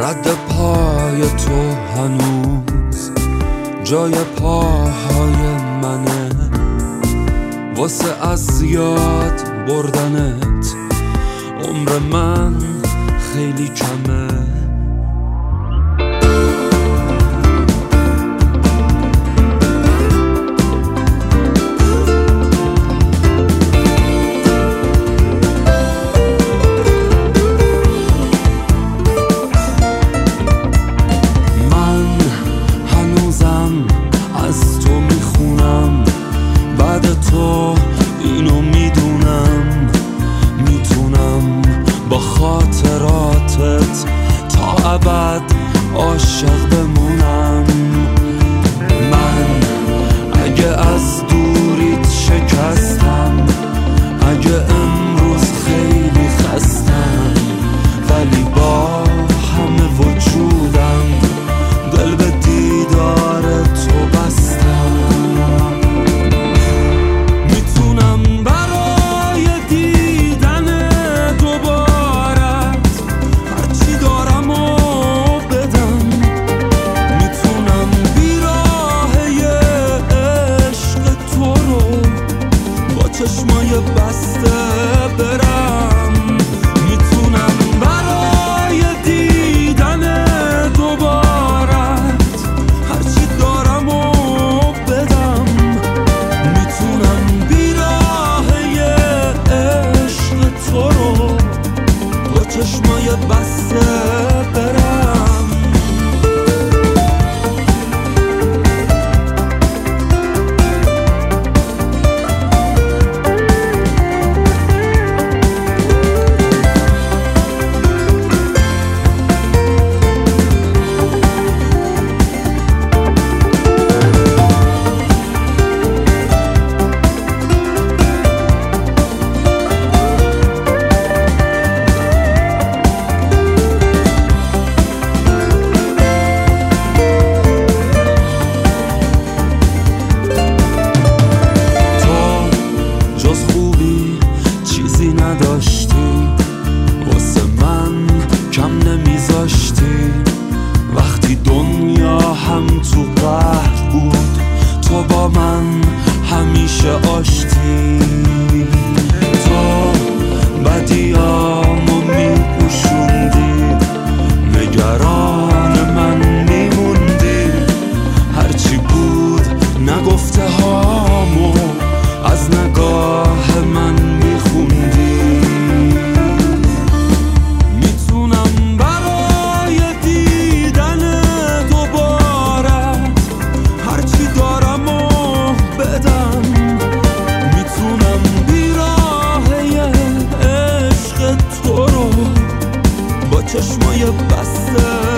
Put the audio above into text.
رد پای تو هنوز جای پاهای منه، واسه از یاد بردنت عمر من خیلی کمه. تو اینو میدونم، میتونم با خاطراتت تا ابد عاشق بمونم. من اگه از دوریت شکستم، اگه امروز خیلی خستم، ولی با همه وجودم دل به دیدار تو بستم. چشمای بسته برم، میتونم برای دیدن دوبارت هرچی دارم و بدم، میتونم بیراهه عشق تو رو با چشمای بسته برم. نداشتی واسه من کم نمیذاشتی، وقتی دنیا هم تو قهر بود تو با من همیشه آشتی. تو بدیامو میپوشوندی، نگران من میموندی، هرچی بود نگفته هامو از نگاه من میخوندی. میتونم برای دیدن دوبارت هرچی دارم و بدم، میتونم بیراهه عشق تو رو با چشمای بسته